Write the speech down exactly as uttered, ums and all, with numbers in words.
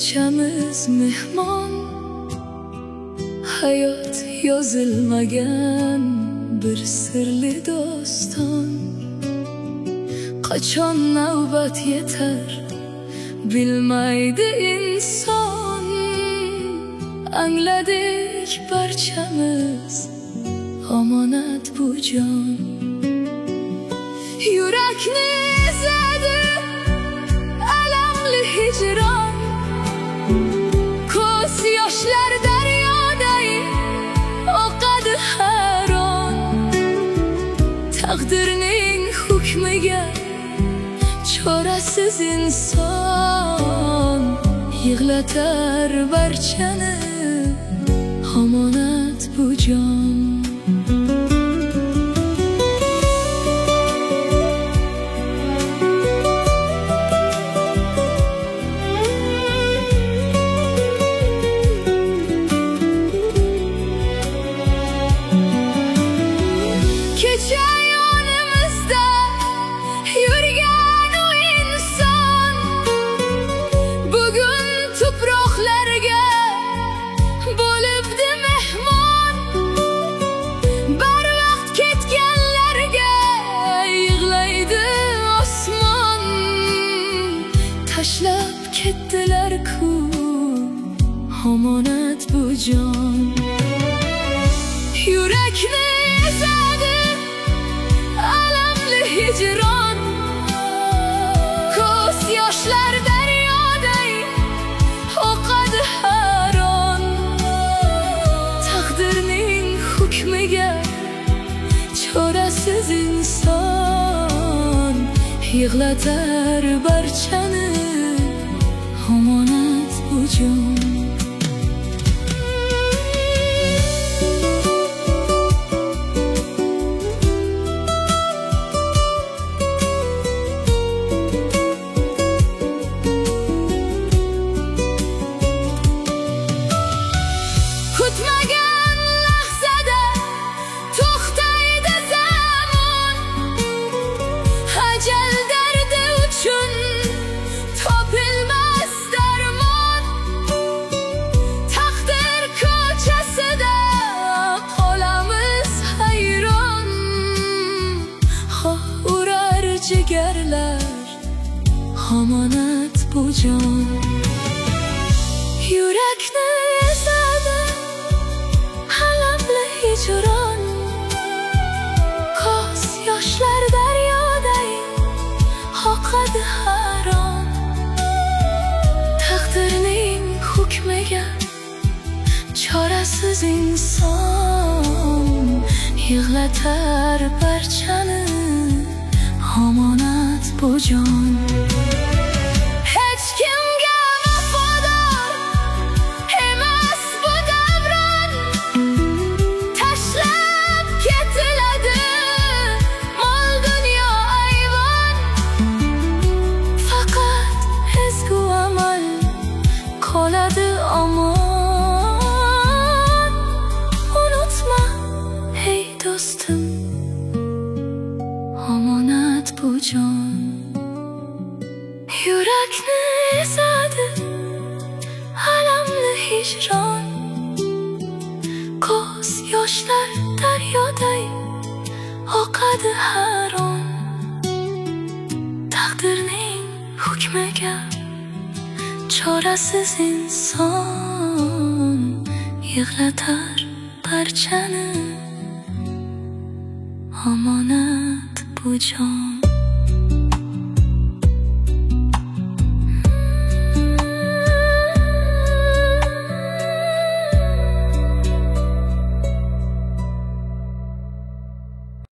barchamiz mehmon. Hayot yozilmagan bir sirli doston. Qachon navbat yetar bilmaydi inson. Angladik barchamiz omonat bu jon. Yurakni ezadi alamli hijron. Ko'z yoshlar daryoday oqadi har on. Taqdirning hukmiga chorasiz inson. Yig'latar barchani omonat bu jon. Kecha yonimizda yurgan o inson bugun tuproqlarga bo'libdi mehmon. Barvaqt ketganlarga yig'laydi osmon. Tashlab ketdilar-ku omonat bu jon. Yurakni ezadi alamli hijron. Ko'z yoshlar daryoday oqadi har on. Taqdirning hukmiga chorasiz inson. Yig'latar barchani omonat bu jon. Kutmagan lahzada to'xtaydi zamon. Ajal dardi uchun topilmas darmon. Taqdir ko'chasida qolamiz hayron. Xoh urar jigarlar omonat bu jon. Yurakni ezadi alamli hijron. Ko'z yoshlar daryoday oqadi har on. Taqdirning hukmiga chorasiz inson. Yig'latar barchani omonat bu jon. Hech kimga vafodor emas bu davron. Tashlab ketiladi mol dunyo ayvon. Faqat ezgu amal qoladi omon. Unutma ey do'stim omonat bu jon. Yurakni ezadi alamli hijron. Ko'z yoshlar daryoday oqadi har on. Taqdirning hukmiga chorasiz inson. Yig'latar barchani omonat bu jon.